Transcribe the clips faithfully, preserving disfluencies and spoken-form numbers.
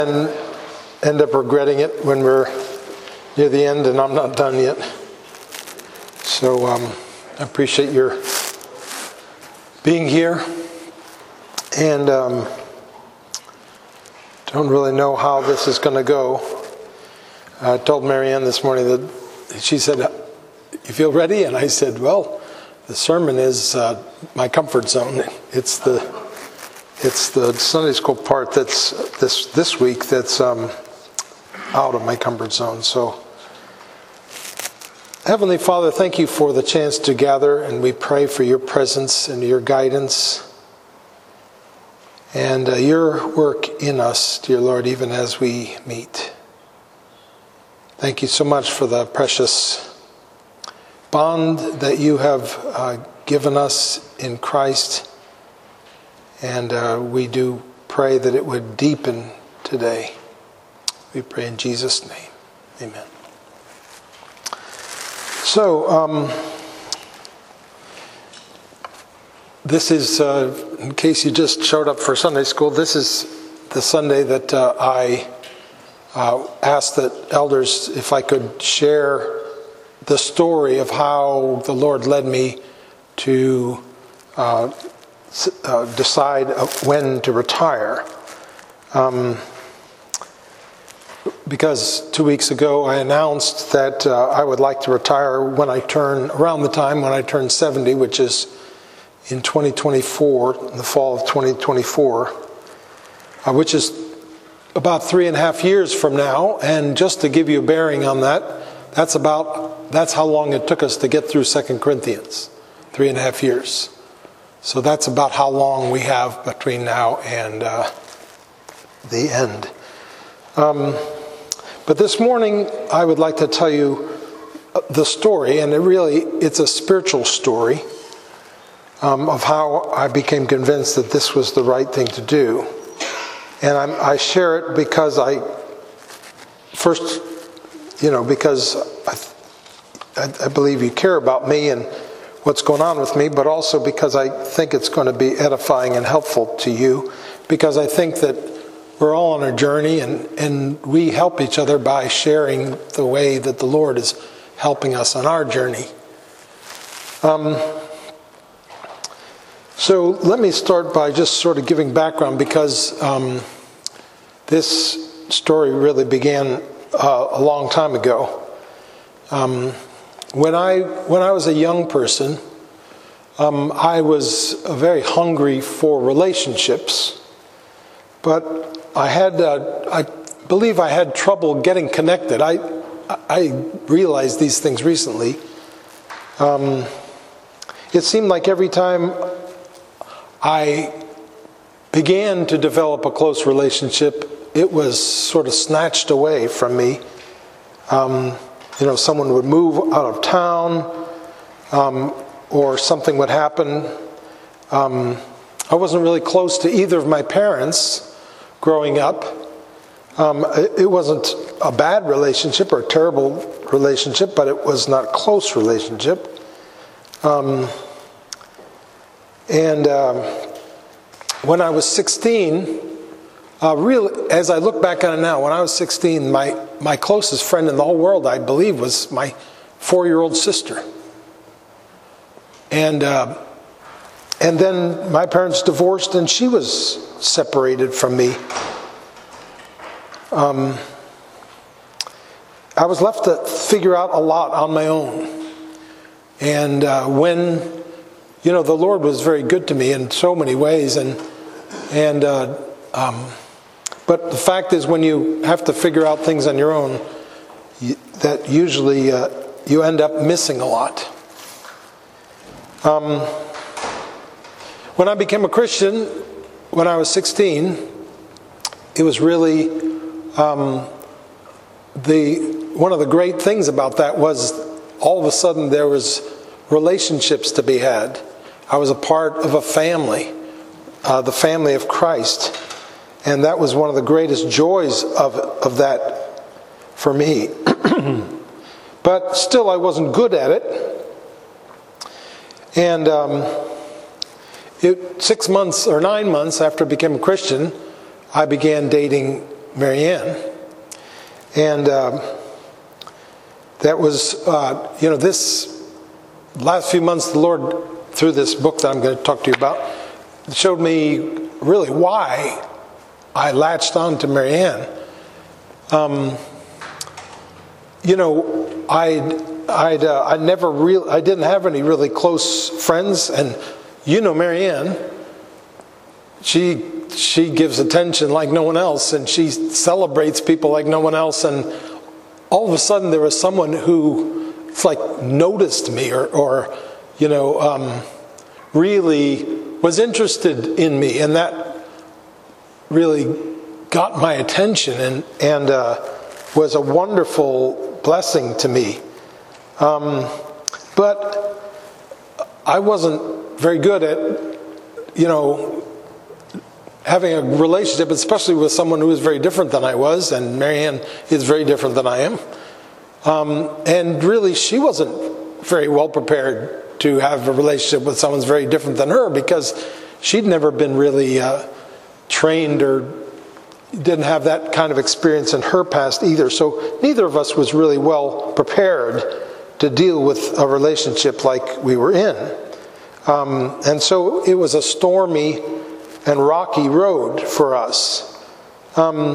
and end up regretting it when we're near the end and I'm not done yet. So um, I appreciate your being here, and um, don't really know how this is going to go. I told Marianne this morning that she said, "You feel ready?" And I said, "Well, the sermon is uh, my comfort zone. It's the it's the Sunday school part that's this this week that's um, out of my comfort zone." So, Heavenly Father, thank you for the chance to gather, and we pray for your presence and your guidance and uh, your work in us, dear Lord, even as we meet. Thank you so much for the precious bond that you have uh, given us in Christ, and uh, we do pray that it would deepen today. We pray in Jesus' name. Amen. So, um, this is, uh, in case you just showed up for Sunday school, this is the Sunday that uh, I uh, asked that elders if I could share the story of how the Lord led me to uh, uh, decide when to retire. Um, Because two weeks ago I announced that uh, I would like to retire when I turn, around the time when I turn seventy, which is in twenty twenty-four, in the fall of twenty twenty-four, uh, which is about three and a half years from now. And just to give you a bearing on that, that's about, that's how long it took us to get through Second Corinthians, three and a half years. So that's about how long we have between now and uh, the end. Um, but this morning I would like to tell you the story, and it really, it's a spiritual story um, of how I became convinced that this was the right thing to do. And I'm, I share it because I, first, you know, because I, I believe you care about me and what's going on with me, but also because I think it's going to be edifying and helpful to you, because I think that we're all on a journey, and, and we help each other by sharing the way that the Lord is helping us on our journey. Um, so let me start by just sort of giving background, because um, this story really began uh, a long time ago. Um, when I when I was a young person, um, I was very hungry for relationships, but I had, uh, I believe I had trouble getting connected. I, I realized these things recently. Um, it seemed like every time I began to develop a close relationship, it was sort of snatched away from me. Um, you know, someone would move out of town, um, or something would happen. Um, I wasn't really close to either of my parents growing up. Um, it wasn't a bad relationship or a terrible relationship, but it was not a close relationship. Um, and um, when I was sixteen, uh, really, as I look back on it now, when I was sixteen, my, my closest friend in the whole world, I believe, was my four-year-old sister. And uh, and then my parents divorced, and she was separated from me. Um, I was left to figure out a lot on my own. And uh, when, you know, the Lord was very good to me in so many ways, and and uh, um, but the fact is, when you have to figure out things on your own, you, that usually uh, you end up missing a lot. Um, when I became a Christian, when I was sixteen, it was really um, the one of the great things about that was all of a sudden there was relationships to be had. I was a part of a family, uh, the family of Christ, and that was one of the greatest joys of of that for me. But still, I wasn't good at it, and. Um, It, six months or nine months after I became a Christian, I began dating Marianne. And uh, that was, uh, you know, this last few months, the Lord, through this book that I'm going to talk to you about, showed me really why I latched on to Marianne. Um, you know, I'd, I'd, uh, I never real, I didn't have any really close friends, and you know Marianne, she she gives attention like no one else, and she celebrates people like no one else, and all of a sudden there was someone who, it's like, noticed me, or, or you know, um, really was interested in me, and that really got my attention, and, and uh, was a wonderful blessing to me. Um, but I wasn't very good at, you know, having a relationship, especially with someone who is very different than I was, and Marianne is very different than I am. Um, and really, she wasn't very well prepared to have a relationship with someone who's very different than her, because she'd never been really uh, trained or didn't have that kind of experience in her past either. So neither of us was really well prepared to deal with a relationship like we were in. Um, and so it was a stormy and rocky road for us. Um,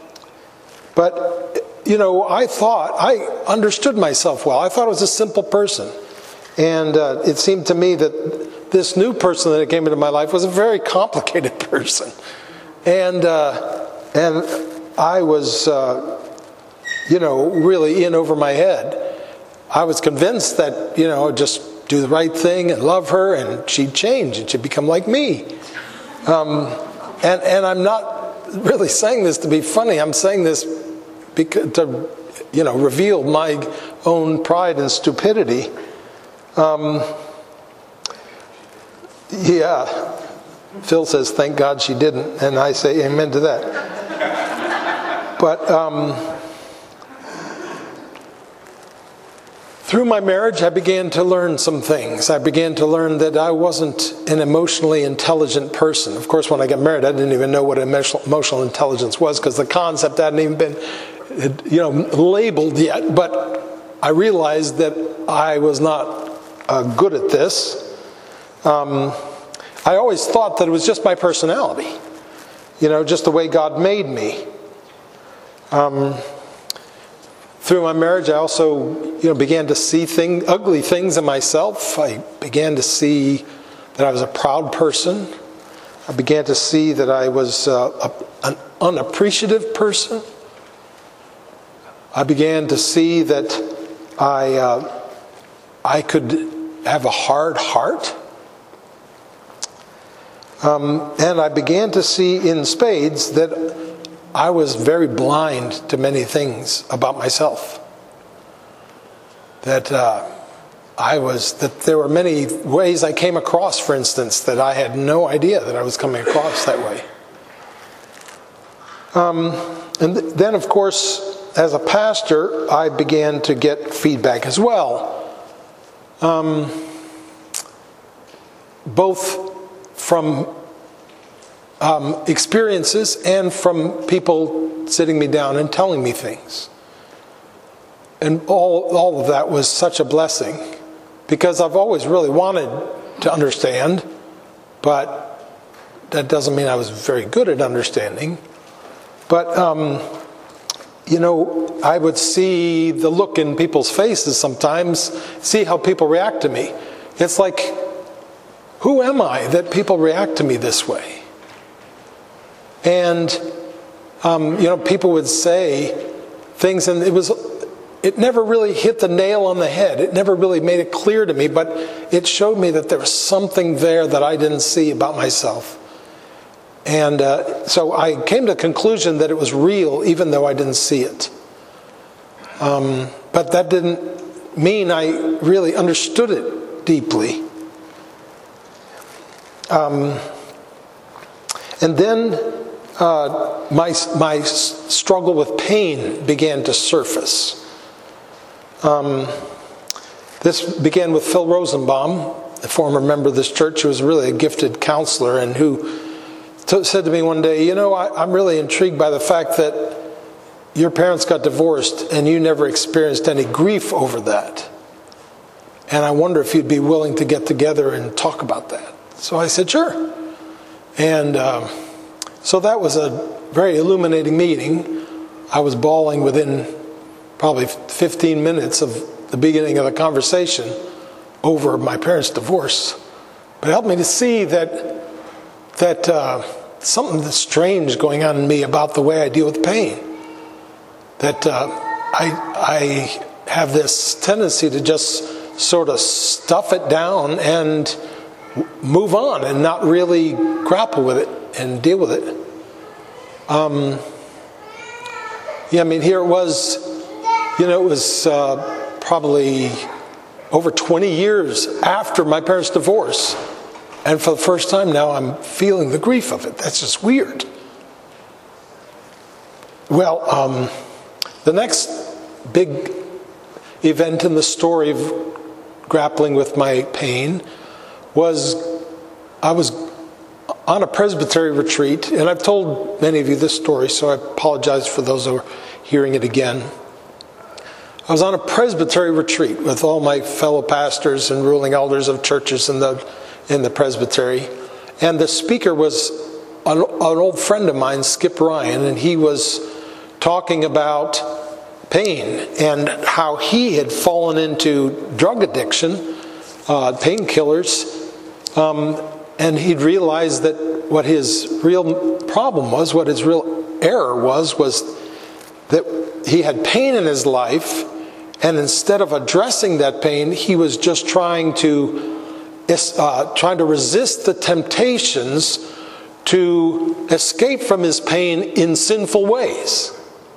but, you know, I thought, I understood myself well. I thought I was a simple person. And uh, it seemed to me that this new person that came into my life was a very complicated person. And, uh, and I was, uh, you know, really in over my head. I was convinced that, you know, just do the right thing and love her, and she'd change and she'd become like me. Um, and, and I'm not really saying this to be funny. I'm saying this because, to, you know, reveal my own pride and stupidity. Um, yeah, Phil says, thank God she didn't, and I say amen to that. But um, through my marriage, I began to learn some things. I began to learn that I wasn't an emotionally intelligent person. Of course, when I got married, I didn't even know what emotional intelligence was, because the concept hadn't even been, you know, labeled yet. But I realized that I was not uh, good at this. Um, I always thought that it was just my personality, you know, just the way God made me. Um, Through my marriage, I also, you know, began to see thing, ugly things in myself. I began to see that I was a proud person. I began to see that I was uh, a, an unappreciative person. I began to see that I uh, I could have a hard heart. Um, and I began to see in spades that I was very blind to many things about myself. That uh, I was, that there were many ways I came across, for instance, that I had no idea that I was coming across that way. Um, and th- then, of course, as a pastor, I began to get feedback as well. Um, both from Um, experiences and from people sitting me down and telling me things. And all, all of that was such a blessing, because I've always really wanted to understand, but that doesn't mean I was very good at understanding. But, um, you know, I would see the look in people's faces sometimes, see how people react to me. It's like, who am I that people react to me this way? And, um, you know, people would say things, and it was, it never really hit the nail on the head. It never really made it clear to me, but it showed me that there was something there that I didn't see about myself. And uh, so I came to the conclusion that it was real, even though I didn't see it. Um, but that didn't mean I really understood it deeply. Um, and then Uh, my my struggle with pain began to surface. Um, this began with Phil Rosenbaum, a former member of this church, who was really a gifted counselor and who t- said to me one day, you know, I, I'm really intrigued by the fact that your parents got divorced and you never experienced any grief over that. And I wonder if you'd be willing to get together and talk about that. So I said, sure. And um, so that was a very illuminating meeting. I was bawling within probably fifteen minutes of the beginning of the conversation over my parents' divorce. But it helped me to see that that uh, something that's strange going on in me about the way I deal with pain. That uh, I, I have this tendency to just sort of stuff it down and move on and not really grapple with it and deal with it. Um, yeah, I mean, here it was, you know, it was uh, probably over twenty years after my parents' divorce. And for the first time now, I'm feeling the grief of it. That's just weird. Well, um, the next big event in the story of grappling with my pain was I was on a presbytery retreat, and I've told many of you this story, so I apologize for those who are hearing it again. I was on a presbytery retreat with all my fellow pastors and ruling elders of churches in the in the presbytery, and the speaker was an, an old friend of mine, Skip Ryan, and he was talking about pain and how he had fallen into drug addiction, uh, painkillers, um, and he'd realized that what his real problem was, what his real error was, was that he had pain in his life, and instead of addressing that pain, he was just trying to uh, trying to resist the temptations to escape from his pain in sinful ways,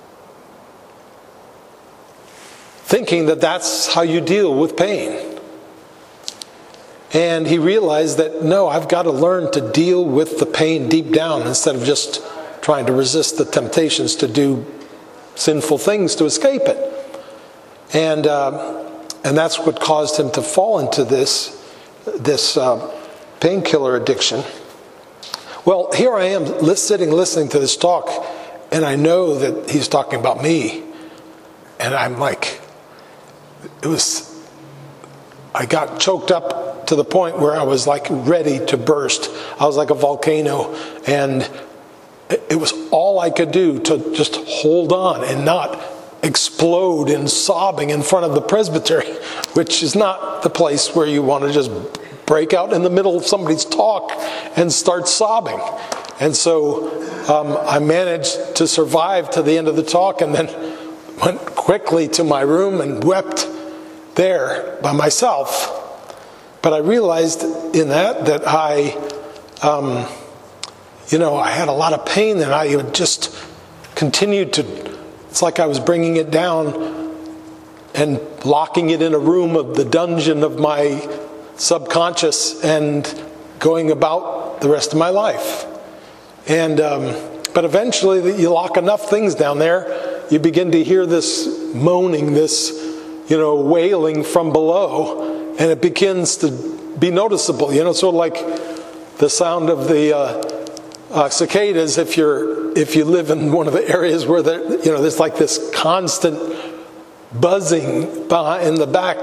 thinking that that's how you deal with pain. And he realized that, no, I've got to learn to deal with the pain deep down instead of just trying to resist the temptations to do sinful things to escape it. And uh, and that's what caused him to fall into this, this uh, painkiller addiction. Well, here I am sitting listening to this talk, and I know that he's talking about me. And I'm like, it was, I got choked up to the point where I was like ready to burst. I was like a volcano, and it was all I could do to just hold on and not explode in sobbing in front of the presbytery, which is not the place where you want to just break out in the middle of somebody's talk and start sobbing. And so um, I managed to survive to the end of the talk, and then went quickly to my room and wept there by myself. But I realized in that that I, um, you know, I had a lot of pain, and I would just continued to, it's like I was bringing it down and locking it in a room of the dungeon of my subconscious and going about the rest of my life. And um, but eventually you lock enough things down there, you begin to hear this moaning, this, you know, wailing from below, and it begins to be noticeable. You know, sort of like the sound of the uh, uh, cicadas if you're if you live in one of the areas where there, you know, there's like this constant buzzing behind in the back.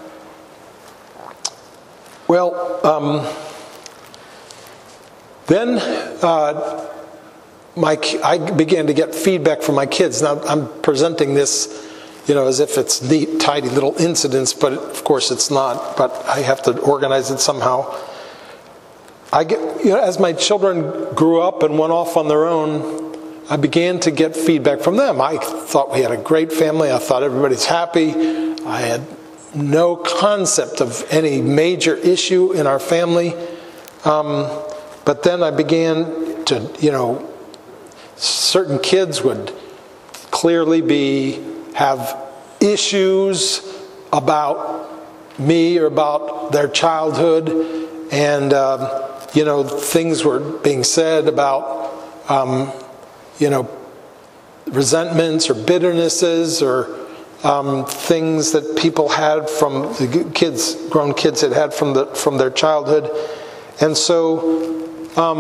Well, um, then uh, my I began to get feedback from my kids. Now I'm presenting this, you know, as if it's neat, tidy little incidents, but of course it's not. But I have to organize it somehow. I get, you know, as my children grew up and went off on their own, I began to get feedback from them. I thought we had a great family. I thought everybody's happy. I had no concept of any major issue in our family. Um, but then I began to, you know, certain kids would clearly be have issues about me or about their childhood, and um, you know, things were being said about um, you know, resentments or bitternesses or um, things that people had from the kids, grown kids had had from the from their childhood, and so um,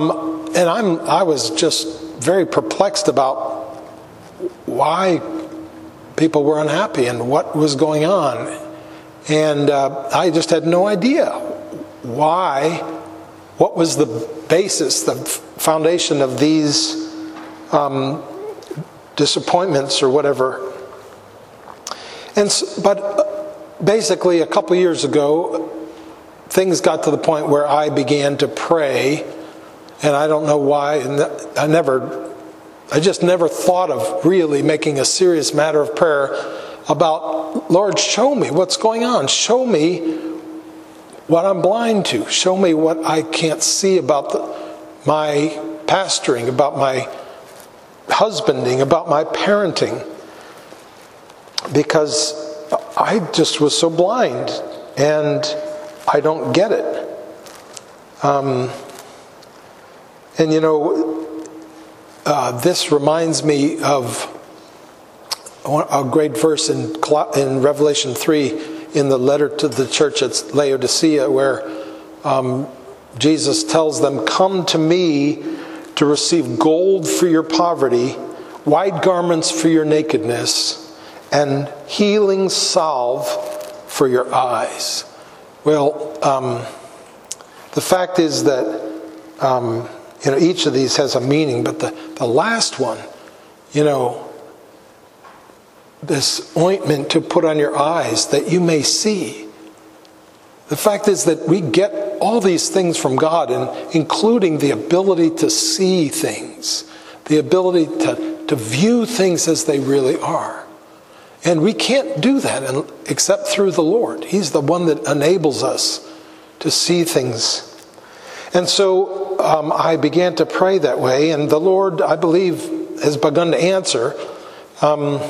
and I'm, I was just very perplexed about why people were unhappy and what was going on. And uh, I just had no idea why, what was the basis, the foundation of these um, disappointments or whatever. And but basically, a couple years ago, things got to the point where I began to pray, and I don't know why. And I never, I just never thought of really making a serious matter of prayer about, Lord, show me what's going on. Show me what I'm blind to. Show me what I can't see about the, my pastoring, about my husbanding, about my parenting. Because I just was so blind, and I don't get it. Um, and you know, uh, this reminds me of a great verse in, in Revelation three, in the letter to the church at Laodicea, where um, Jesus tells them, "Come to me to receive gold for your poverty, white garments for your nakedness, and healing salve for your eyes." Well, um, the fact is that um, you know, each of these has a meaning, but the, the last one, you know, this ointment to put on your eyes that you may see. The fact is that we get all these things from God, and including the ability to see things, the ability to, to view things as they really are. And we can't do that except through the Lord. He's the one that enables us to see things. And so um, I began to pray that way, and the Lord, I believe, has begun to answer. Um,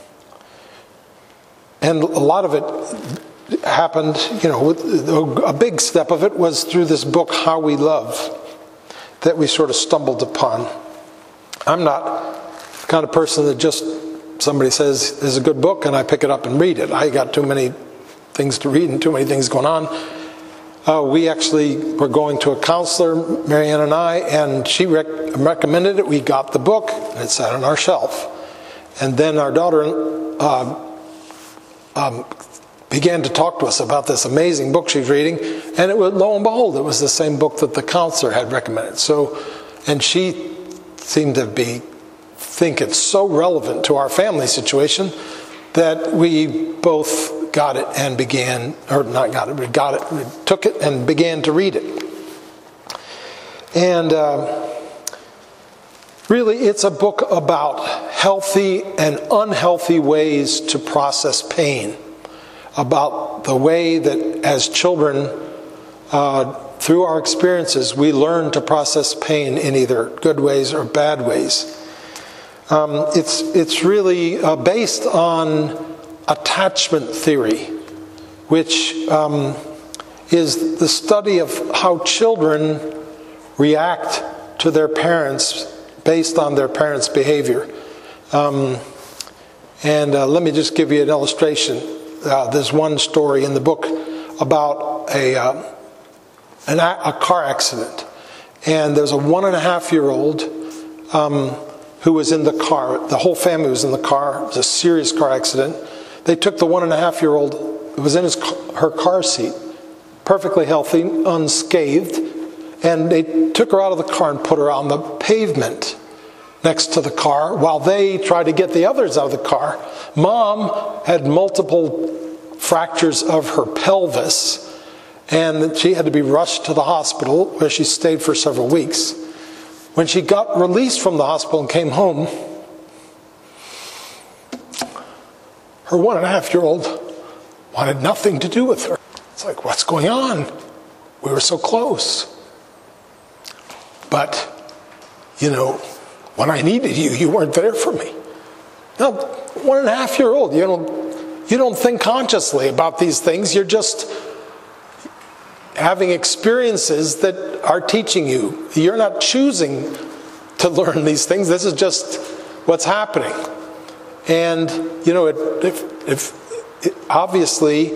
and a lot of it happened, you know, a big step of it was through this book, How We Love, that we sort of stumbled upon. I'm not the kind of person that just somebody says, "This is a good book," and I pick it up and read it. I got too many things to read and too many things going on. Uh, we actually were going to a counselor, Marianne and I, and she rec- recommended it. We got the book, and it sat on our shelf. And then our daughter uh, um, began to talk to us about this amazing book she's reading, and it was, lo and behold, it was the same book that the counselor had recommended. So, and she seemed to be think it's so relevant to our family situation that we both got it and began, or not got it, we got it, we took it and began to read it. And uh, really, it's a book about healthy and unhealthy ways to process pain, about the way that as children, uh, through our experiences, we learn to process pain in either good ways or bad ways. Um, it's it's really uh, based on attachment theory, which um, is the study of how children react to their parents based on their parents' behavior. Um, and uh, let me just give you an illustration. Uh, there's one story in the book about a, uh, an, a car accident. And there's a one and a half year old um, who was in the car. The whole family was in the car. It was a serious car accident. They took the one and a half year old, who was in his her car seat, perfectly healthy, unscathed, and they took her out of the car and put her on the pavement next to the car while they tried to get the others out of the car. Mom had multiple fractures of her pelvis, and she had to be rushed to the hospital, where she stayed for several weeks. When she got released from the hospital and came home, her one and a half year old wanted nothing to do with her. It's like, what's going on? We were so close. But, you know, when I needed you, you weren't there for me. Now, one and a half year old, you don't, you don't think consciously about these things. You're just having experiences that are teaching you. You're not choosing to learn these things. This is just what's happening. And, you know, it, if, if it, obviously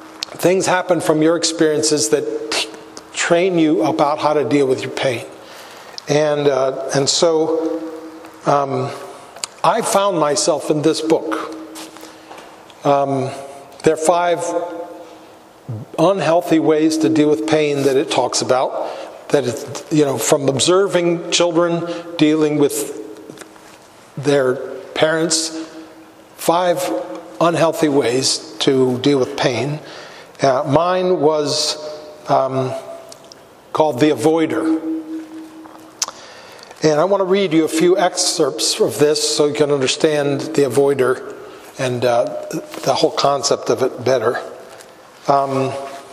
things happen from your experiences that t- train you about how to deal with your pain. And, uh, and so um, I found myself in this book. Um, there are five unhealthy ways to deal with pain that it talks about. That is, you know, from observing children dealing with their parents, five unhealthy ways to deal with pain. Uh, mine was um, called The Avoider. And I want to read you a few excerpts of this so you can understand The Avoider and uh, the whole concept of it better. Um,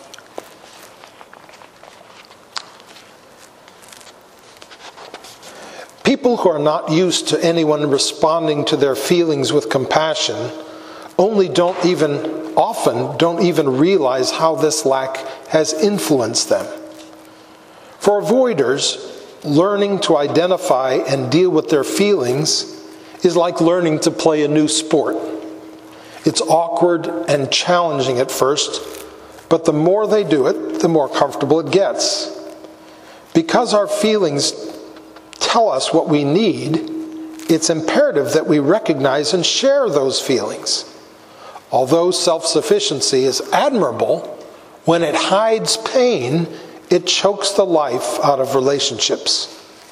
People who are not used to anyone responding to their feelings with compassion only don't even, often don't even realize how this lack has influenced them. For avoiders, learning to identify and deal with their feelings is like learning to play a new sport. It's awkward and challenging at first, but the more they do it, the more comfortable it gets. Because our feelings tell us what we need, it's imperative that we recognize and share those feelings. Although self-sufficiency is admirable, when it hides pain, it chokes the life out of relationships.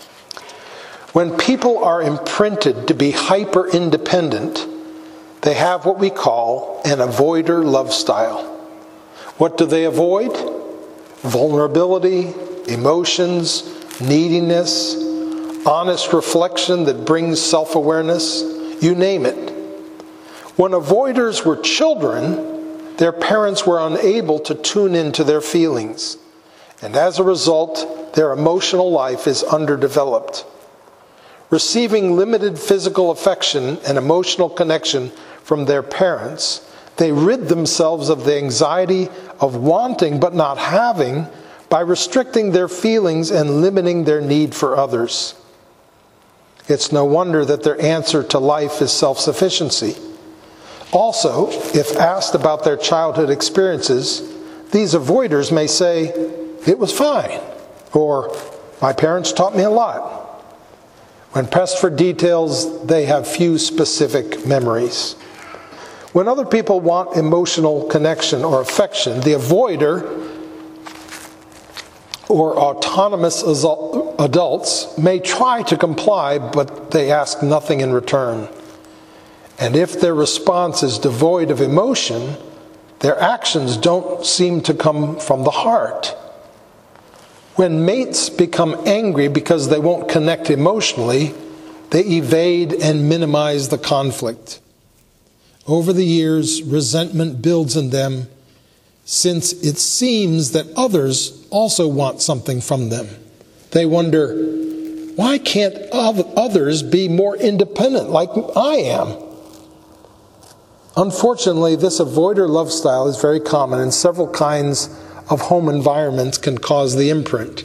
When people are imprinted to be hyper-independent, they have what we call an avoider love style. What do they avoid? Vulnerability, emotions, neediness, honest reflection that brings self-awareness, you name it. When avoiders were children, their parents were unable to tune into their feelings, and as a result, their emotional life is underdeveloped. Receiving limited physical affection and emotional connection from their parents, they rid themselves of the anxiety of wanting but not having by restricting their feelings and limiting their need for others. It's no wonder that their answer to life is self-sufficiency. Also, if asked about their childhood experiences, these avoiders may say, "It was fine," or "My parents taught me a lot." When pressed for details, they have few specific memories. When other people want emotional connection or affection, the avoider or autonomous adults may try to comply, but they ask nothing in return. And if their response is devoid of emotion, their actions don't seem to come from the heart. When mates become angry because they won't connect emotionally, they evade and minimize the conflict. Over the years, resentment builds in them, since it seems that others also want something from them. They wonder, why can't others be more independent like I am? Unfortunately, this avoider love style is very common, and several kinds of home environments can cause the imprint.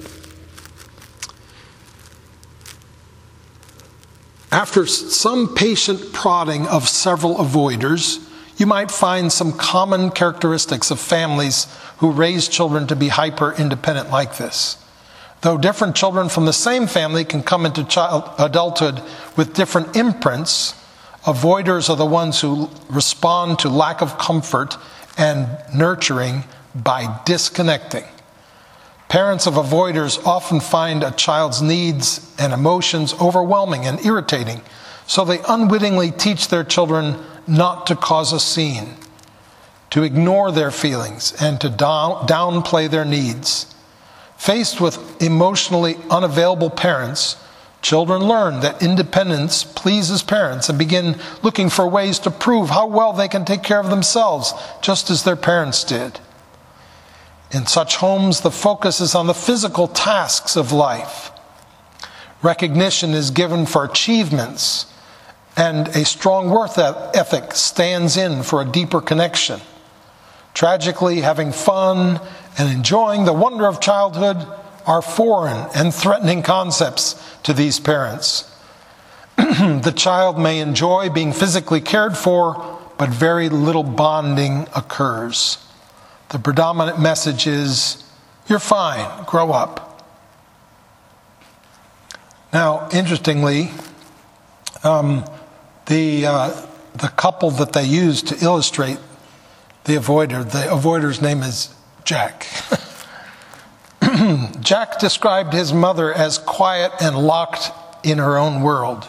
After some patient prodding of several avoiders, you might find some common characteristics of families who raise children to be hyper-independent like this. Though different children from the same family can come into child, adulthood with different imprints, avoiders are the ones who respond to lack of comfort and nurturing by disconnecting. Parents of avoiders often find a child's needs and emotions overwhelming and irritating, so they unwittingly teach their children not to cause a scene, to ignore their feelings, and to down, downplay their needs. Faced with emotionally unavailable parents, children learn that independence pleases parents and begin looking for ways to prove how well they can take care of themselves, just as their parents did. In such homes, the focus is on the physical tasks of life. Recognition is given for achievements, and a strong work ethic stands in for a deeper connection. Tragically, having fun and enjoying the wonder of childhood are foreign and threatening concepts to these parents. The child may enjoy being physically cared for, but very little bonding occurs. The predominant message is, "You're fine, grow up." Now, interestingly, um, the uh, the couple that they used to illustrate the avoider, the avoider's name is Jack. Jack described his mother as quiet and locked in her own world.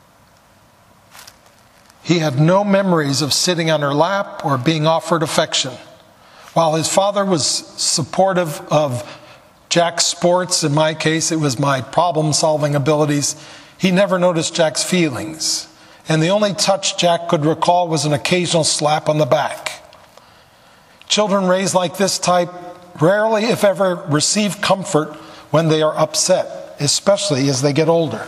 He had no memories of sitting on her lap or being offered affection. While his father was supportive of Jack's sports, in my case it was my problem-solving abilities, he never noticed Jack's feelings. And the only touch Jack could recall was an occasional slap on the back. Children raised like this type rarely, if ever, receive comfort when they are upset, especially as they get older.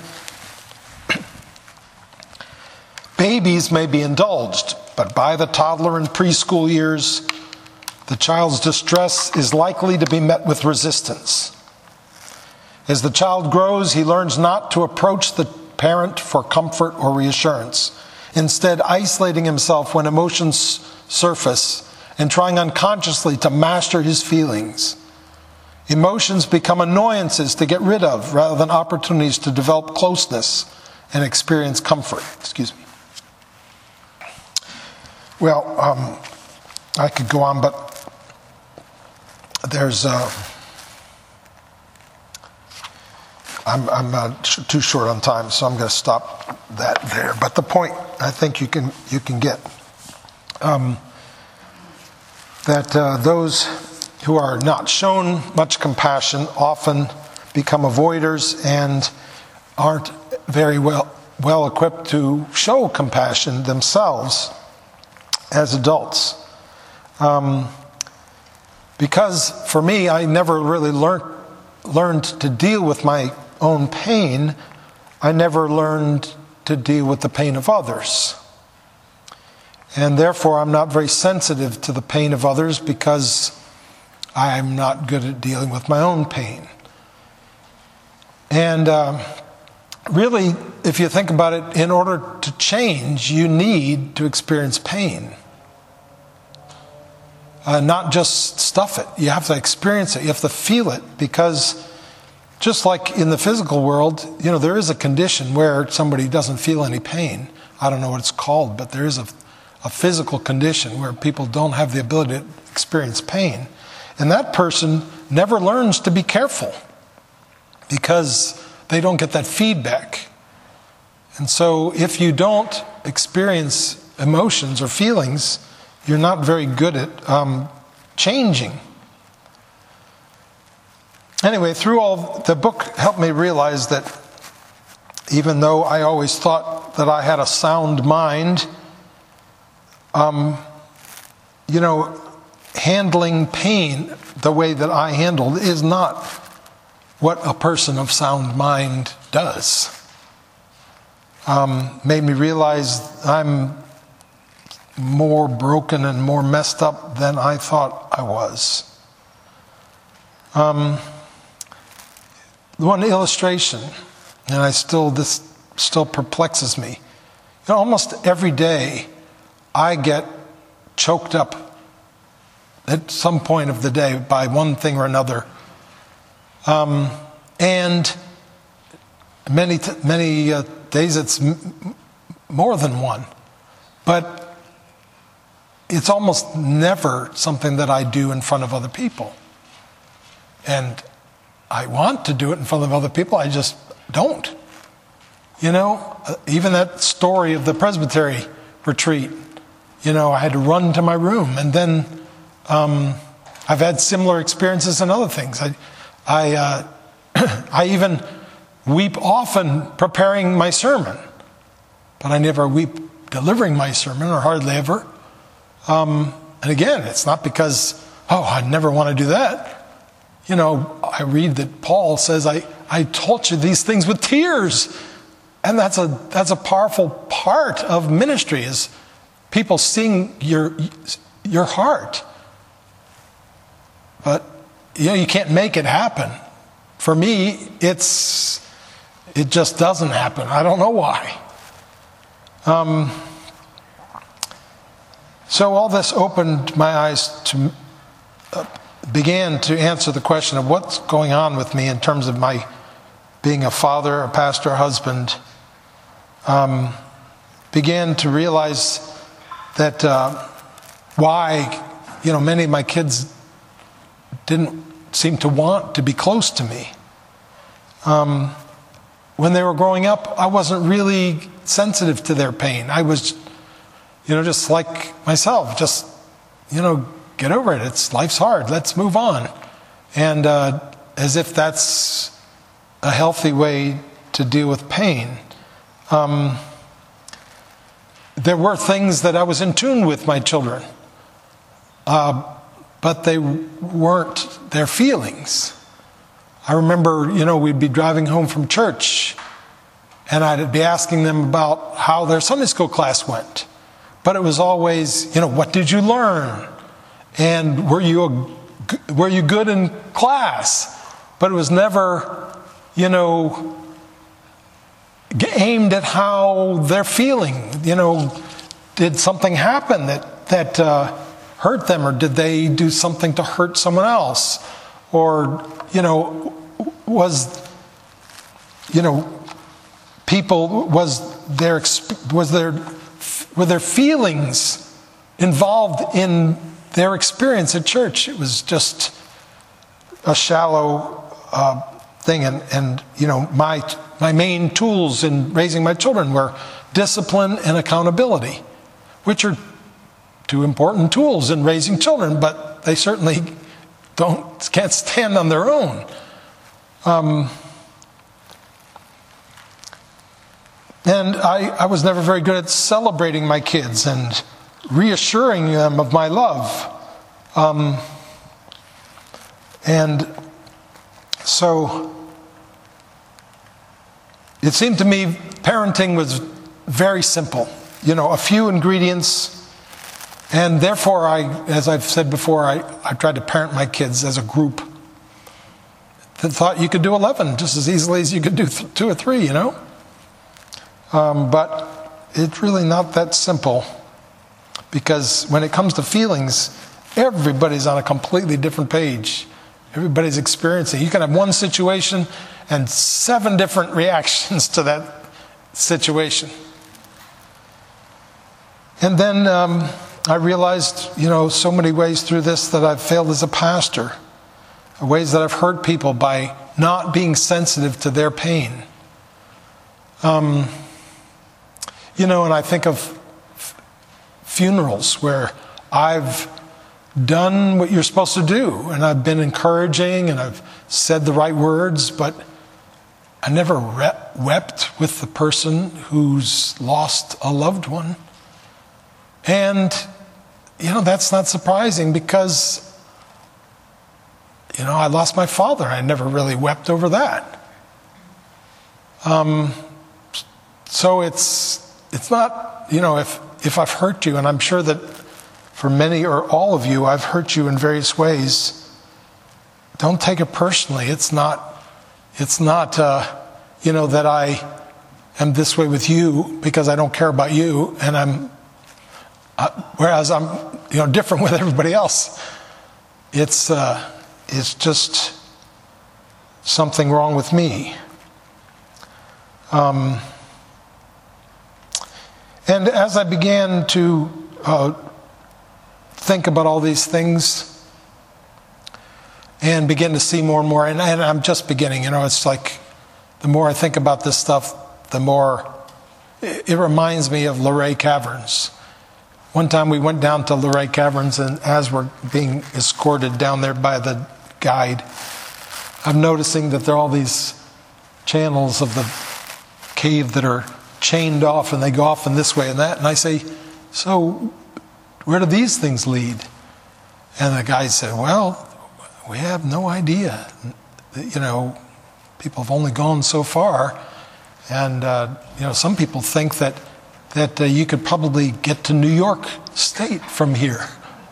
Babies may be indulged, but by the toddler and preschool years, the child's distress is likely to be met with resistance. As the child grows, he learns not to approach the parent for comfort or reassurance, instead isolating himself when emotions surface and trying unconsciously to master his feelings. Emotions become annoyances to get rid of rather than opportunities to develop closeness and experience comfort. Excuse me. Well, um, I could go on, but there's... Uh, I'm, I'm uh, too short on time, so I'm going to stop that there. But the point I think you can you can get um, that uh, those who are not shown much compassion often become avoiders and aren't very well well equipped to show compassion themselves as adults. Um, because for me, I never really learned learned to deal with my own pain, I never learned to deal with the pain of others. And therefore, I'm not very sensitive to the pain of others because I'm not good at dealing with my own pain. And uh, really, if you think about it, in order to change, you need to experience pain. Uh, not just stuff it. You have to experience it. You have to feel it, because just like in the physical world, you know, there is a condition where somebody doesn't feel any pain. I don't know what it's called, but there is a, a physical condition where people don't have the ability to experience pain. And that person never learns to be careful because they don't get that feedback. And so if you don't experience emotions or feelings, you're not very good at um, changing. Anyway, through all, the book helped me realize that even though I always thought that I had a sound mind, um, you know, handling pain the way that I handled is not what a person of sound mind does. Um, made me realize I'm more broken and more messed up than I thought I was. Um, one illustration, and I still this still perplexes me. You know, almost every day, I get choked up at some point of the day by one thing or another, um, and many t- many uh, days it's m- more than one, but it's almost never something that I do in front of other people. And I want to do it in front of other people, I just don't. You know, even that story of the Presbytery retreat, you know, I had to run to my room. And then um, I've had similar experiences in other things. I, I, uh, I even weep often preparing my sermon, but I never weep delivering my sermon, or hardly ever. Um, and again, it's not because, oh, I never want to do that. You know, I read that Paul says, I, I taught you these things with tears. And that's a that's a powerful part of ministry, is people seeing your your heart. But, you know, you can't make it happen. For me, it's it just doesn't happen. I don't know why. Um, so all this opened my eyes to... Uh, began to answer the question of what's going on with me in terms of my being a father, a pastor, a husband, um, began to realize that uh, why, you know, many of my kids didn't seem to want to be close to me. Um, when they were growing up, I wasn't really sensitive to their pain. I was, you know, just like myself, just, you know, get over it. It's life's hard. Let's move on. And uh, as if that's a healthy way to deal with pain. Um, there were things that I was in tune with my children, uh, but they weren't their feelings. I remember, you know, we'd be driving home from church, and I'd be asking them about how their Sunday school class went. But it was always, you know, what did you learn? And were you a, were you good in class? But it was never, you know, aimed at how they're feeling. You know, did something happen that that uh, hurt them, or did they do something to hurt someone else? Or, you know, was, you know, people, was their, was their, were their feelings involved in their experience at church? It was just a shallow uh, thing. And, and, you know, my, my main tools in raising my children were discipline and accountability, which are two important tools in raising children, but they certainly don't, can't stand on their own. Um, and I, I was never very good at celebrating my kids and reassuring them of my love. Um, and so it seemed to me parenting was very simple. You know, a few ingredients. And therefore, I, as I've said before, I, I tried to parent my kids as a group that thought you could do eleven just as easily as you could do th- two or three, you know? Um, but it's really not that simple, because when it comes to feelings, everybody's on a completely different page. Everybody's experiencing. You can have one situation and seven different reactions to that situation. And then um, I realized, you know, so many ways through this that I've failed as a pastor, ways that I've hurt people by not being sensitive to their pain. Um, you know, and I think of f- funerals where I've done what you're supposed to do, and I've been encouraging, and I've said the right words, but I never re- wept with the person who's lost a loved one. And, you know, that's not surprising, because, you know, I lost my father. I never really wept over that. Um, so it's it's not, you know, if if I've hurt you, and I'm sure that for many or all of you, I've hurt you in various ways, don't take it personally. It's not, it's not, uh, you know, that I am this way with you because I don't care about you, and I'm Uh, whereas I'm, you know, different with everybody else. It's uh, it's just something wrong with me. Um, and as I began to uh, think about all these things and begin to see more and more, and, and I'm just beginning, you know, it's like the more I think about this stuff, the more it, it reminds me of Luray Caverns. One time we went down to Luray Caverns, and as we're being escorted down there by the guide, I'm noticing that there are all these channels of the cave that are chained off, and they go off in this way and that. And I say, so where do these things lead? And the guide said, well, we have no idea. You know, people have only gone so far. And, uh, you know, some people think that that uh, you could probably get to New York State from here.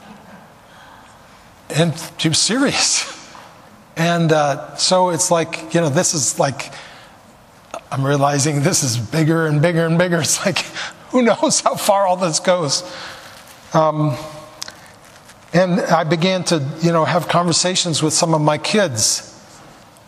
And she was serious. And uh, so it's like, you know, this is like, I'm realizing this is bigger and bigger and bigger. It's like, who knows how far all this goes. Um, and I began to, you know, have conversations with some of my kids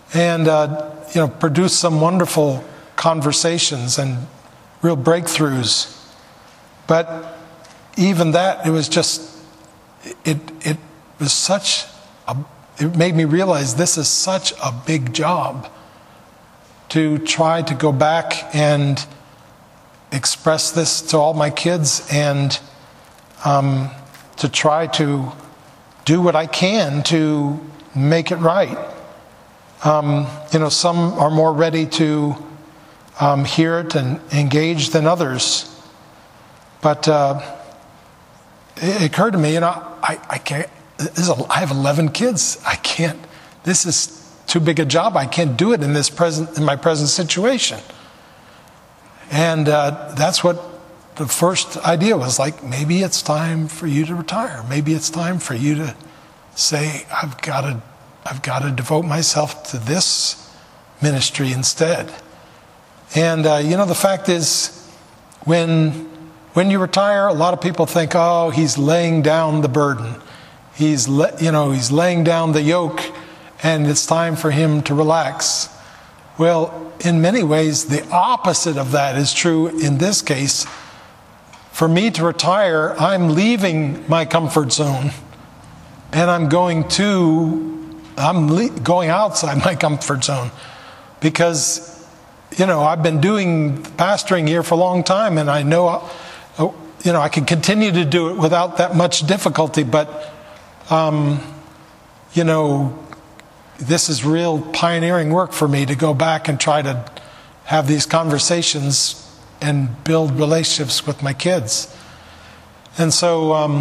and uh, you know, produced some wonderful conversations and real breakthroughs. But even that, it was just, it it was such a, it made me realize this is such a big job to try to go back and express this to all my kids, and um, to try to do what I can to make it right. Um, you know, some are more ready to um, hear it and engage than others. But uh, it occurred to me, you know, I, I can't, this is a, I have eleven kids. I can't, this is too big a job. I can't do it in this present, in my present situation. And uh, that's what the first idea was, like, maybe it's time for you to retire. Maybe it's time for you to say, I've got to, I've got to devote myself to this ministry instead. And uh, you know, the fact is, when when you retire, a lot of people think, oh, he's laying down the burden. He's le- you know, he's laying down the yoke, and it's time for him to relax. Well, in many ways, the opposite of that is true in this case. For me to retire, I'm leaving my comfort zone, and I'm going to, I'm le- going outside my comfort zone, because, you know, I've been doing pastoring here for a long time, and I know, you know, I can continue to do it without that much difficulty, but, um, you know, this is real pioneering work for me to go back and try to have these conversations and build relationships with my kids. And so, um,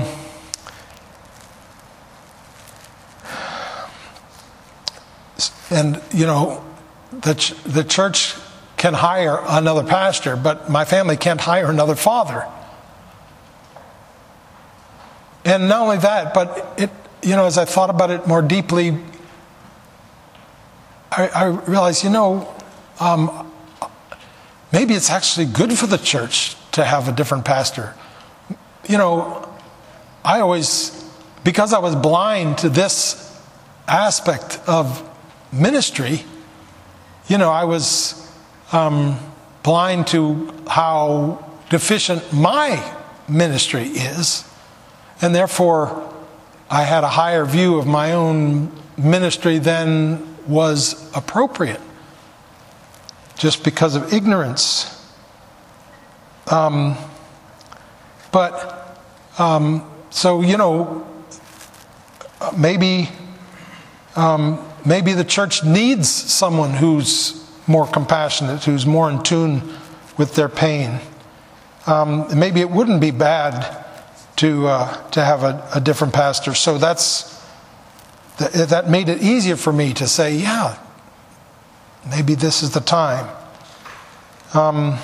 and you know, the ch- the church can hire another pastor, but my family can't hire another father. And not only that, but it, you know, as I thought about it more deeply, I, I realized, you know, um, maybe it's actually good for the church to have a different pastor. You know, I always, because I was blind to this aspect of ministry, you know, I was um, blind to how deficient my ministry is. And therefore, I had a higher view of my own ministry than was appropriate, just because of ignorance. Um, but, um, so, you know, maybe, um, maybe the church needs someone who's more compassionate, who's more in tune with their pain. Um, maybe it wouldn't be bad to uh, to have a, a different pastor. So that's th- that made it easier for me to say, yeah, maybe this is the time. Um,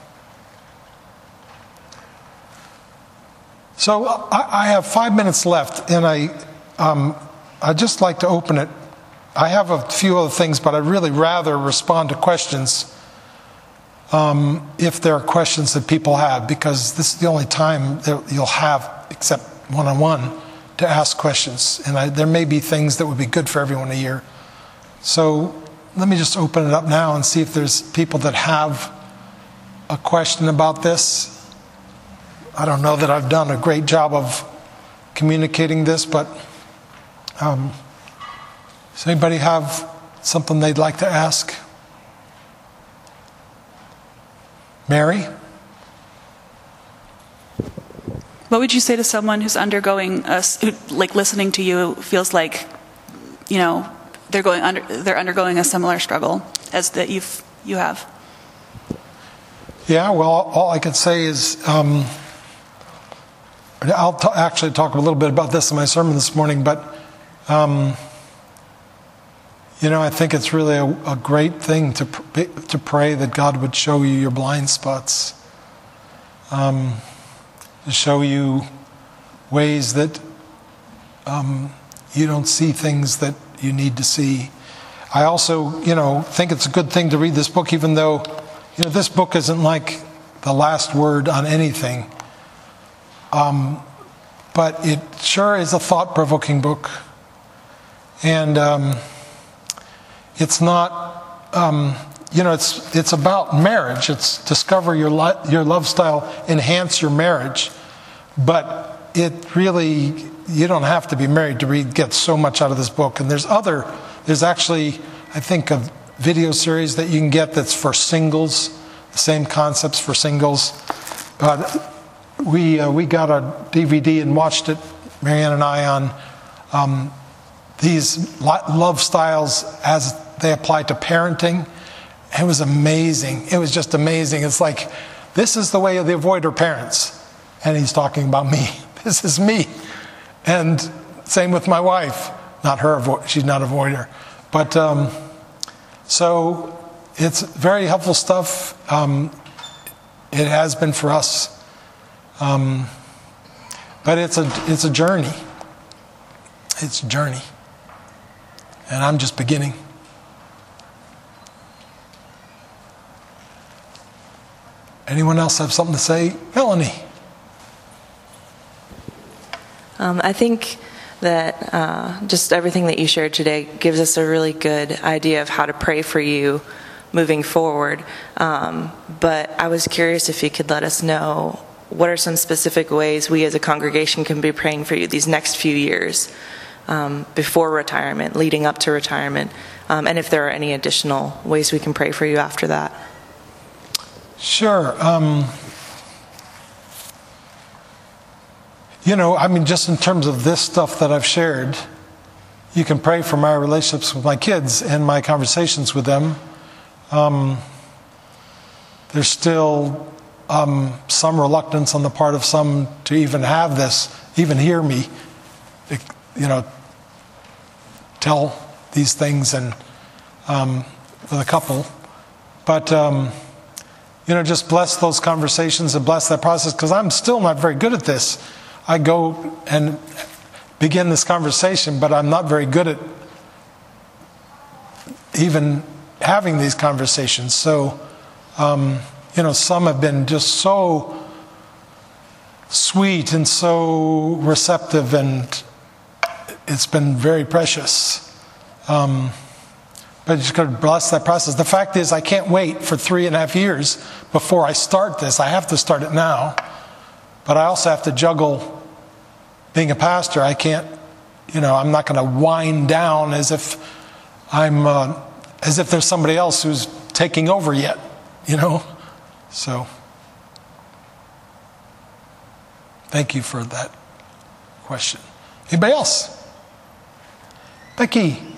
so I, I have five minutes left, and I um, I'd just like to open it. I have a few other things, but I'd really rather respond to questions um, if there are questions that people have, because this is the only time that you'll have, except one-on-one, to ask questions. And I, there may be things that would be good for everyone to hear. So let me just open it up now and see if there's people that have a question about this. I don't know that I've done a great job of communicating this, but um, does anybody have something they'd like to ask? Mary? What would you say to someone who's undergoing, a, who, like listening to you, feels like, you know, they're going under, they're undergoing a similar struggle as that you've you have? Yeah, well, all I could say is, um, I'll t- actually talk a little bit about this in my sermon this morning, but um, you know, I think it's really a, a great thing to pr- to pray that God would show you your blind spots, um, to show you ways that um, you don't see things that you need to see. I also, you know, think it's a good thing to read this book, even though, you know, this book isn't like the last word on anything. Um, but it sure is a thought-provoking book. And um, it's not, um, you know, it's it's about marriage. It's discover your li- your love style, enhance your marriage. But it really, you don't have to be married to read, get so much out of this book. And there's other, there's actually, I think, a video series that you can get that's for singles, the same concepts for singles. But we uh, we got a D V D and watched it, Marianne and I, on um, these love styles as they apply to parenting. It was amazing. It was just amazing. It's like, this is the way of the avoider parents. And he's talking about me. This is me. And same with my wife. Not her, she's not a avoider. But, um, so it's very helpful stuff. Um, it has been for us. Um, but it's a, it's a journey. It's a journey. And I'm just beginning. Anyone else have something to say? Melanie. Um, I think that uh, just everything that you shared today gives us a really good idea of how to pray for you moving forward. Um, but I was curious if you could let us know what are some specific ways we as a congregation can be praying for you these next few years um, before retirement, leading up to retirement, um, and if there are any additional ways we can pray for you after that. Sure. Um, you know, I mean, just in terms of this stuff that I've shared, you can pray for my relationships with my kids and my conversations with them. Um, there's still um, some reluctance on the part of some to even have this, even hear me, you know, tell these things and um, with a couple. But um, you know, just bless those conversations and bless that process, because I'm still not very good at this. I go and begin this conversation, but I'm not very good at even having these conversations. So, um, you know, some have been just so sweet and so receptive, and it's been very precious. Um, But just got to bless that process. The fact is, I can't wait for three and a half years before I start this. I have to start it now. But I also have to juggle being a pastor. I can't, you know, I'm not going to wind down as if I'm, uh, as if there's somebody else who's taking over yet, you know. So, thank you for that question. Anybody else? Becky.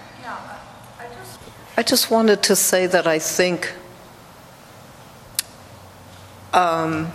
I just wanted to say that I think um,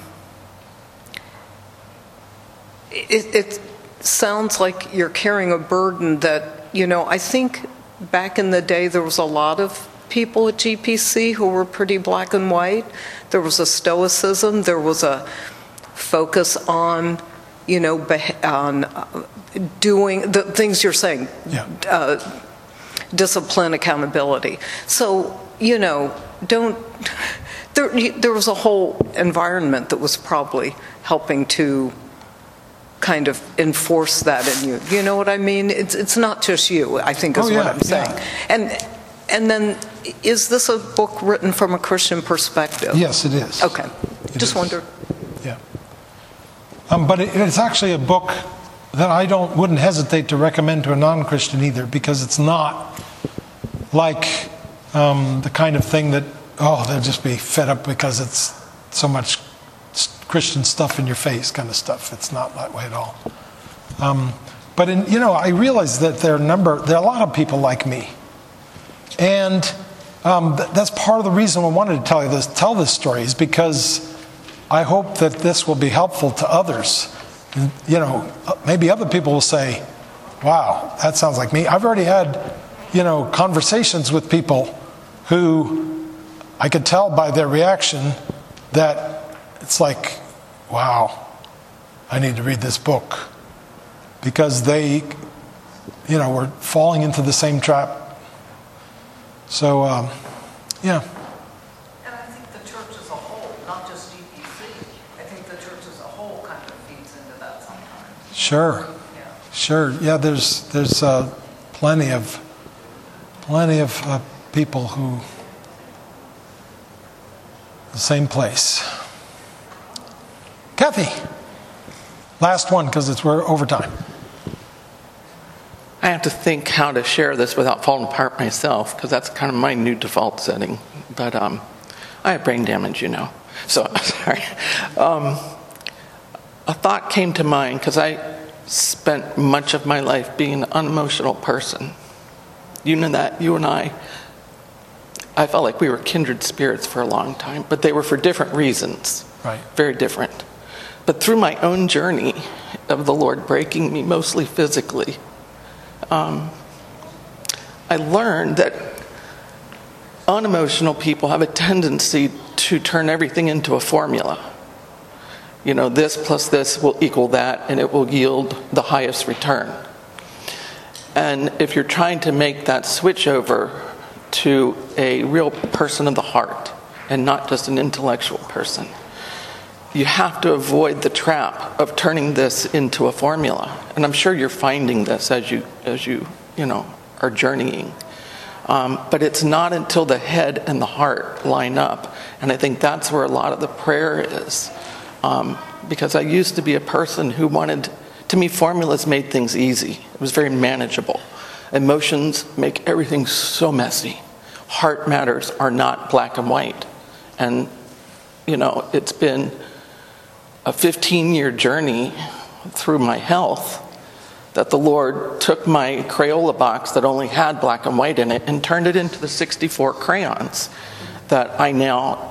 it, it sounds like you're carrying a burden that, you know, I think back in the day there was a lot of people at G P C who were pretty black and white. There was a stoicism, there was a focus on, you know, on doing the things you're saying. Yeah. Uh, discipline, accountability. So, you know, don't, there, there was a whole environment that was probably helping to kind of enforce that in you. You know what I mean? It's it's not just you, I think is oh, yeah, what I'm saying. Yeah. And and then, is this a book written from a Christian perspective? Yes, it is. Okay. It Just is. wonder. Yeah. Um, but it, it's actually a book that I don't wouldn't hesitate to recommend to a non-Christian either, because it's not like um, the kind of thing that, oh, they'll just be fed up because it's so much Christian stuff in your face kind of stuff. It's not that way at all. Um, but in, you know, I realize that there are a number, there are a lot of people like me, and um, th- that's part of the reason I wanted to tell you this, tell this story, is because I hope that this will be helpful to others. You know, maybe other people will say, wow, that sounds like me. I've already had, you know, conversations with people who I could tell by their reaction that it's like, wow, I need to read this book, because they, you know, were falling into the same trap. So, um, yeah. And I think the church as a whole, not just G P C, I think the church as a whole kind of feeds into that sometimes. Sure. Yeah. Sure. Yeah, there's there's uh, plenty of plenty of uh, people who, the same place. Kathy, last one because it's we're over time. I have to think how to share this without falling apart myself, because that's kind of my new default setting. But um, I have brain damage, you know. So, sorry. Um, a thought came to mind, because I spent much of my life being an unemotional person. You know that, you and I. I felt like we were kindred spirits for a long time, but they were for different reasons. Right. Very different. But through my own journey of the Lord breaking me, mostly physically, Um, I learned that unemotional people have a tendency to turn everything into a formula. You know, this plus this will equal that, and it will yield the highest return. And if you're trying to make that switch over to a real person of the heart and not just an intellectual person, you have to avoid the trap of turning this into a formula. And I'm sure you're finding this as you, as you, you know, are journeying. Um, but it's not until the head and the heart line up. And I think that's where a lot of the prayer is. Um, because I used to be a person who wanted, to me, formulas made things easy. It was very manageable. Emotions make everything so messy. Heart matters are not black and white. And, you know, it's been a fifteen-year journey through my health that the Lord took my Crayola box that only had black and white in it and turned it into the sixty-four crayons that I now,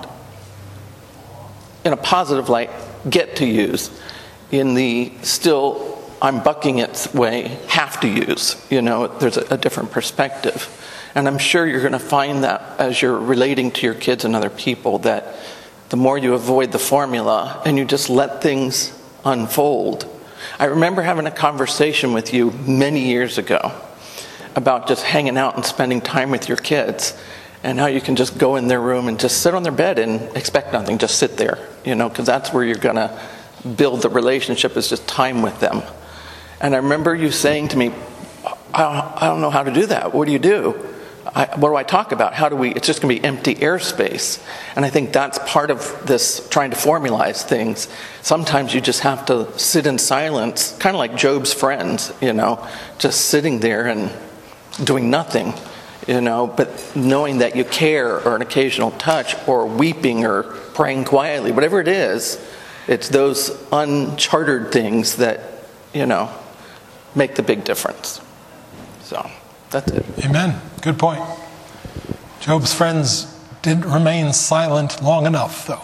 in a positive light, get to use. In the still, I'm bucking its way, have to use. You know, there's a, a different perspective. And I'm sure you're going to find that as you're relating to your kids and other people, that the more you avoid the formula and you just let things unfold. I remember having a conversation with you many years ago about just hanging out and spending time with your kids, and how you can just go in their room and just sit on their bed and expect nothing, just sit there, you know, because that's where you're going to build the relationship, is just time with them. And I remember you saying to me, I don't, I don't know how to do that. What do you do? I, what do I talk about? How do we, it's just going to be empty airspace. And I think that's part of this trying to formalize things. Sometimes you just have to sit in silence, kind of like Job's friends, you know, just sitting there and doing nothing, you know, but knowing that you care, or an occasional touch, or weeping, or praying quietly, whatever it is, it's those unchartered things that, you know, make the big difference. So that's it. Amen. Good point. Job's friends didn't remain silent long enough, though.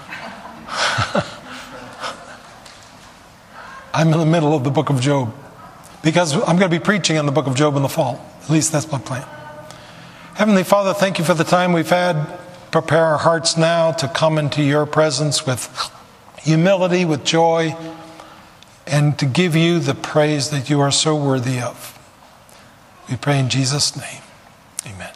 I'm in the middle of the book of Job, because I'm going to be preaching on the book of Job in the fall. At least that's my plan. Heavenly Father, thank you for the time we've had. Prepare our hearts now to come into your presence with humility, with joy, and to give you the praise that you are so worthy of. We pray in Jesus' name. Amen.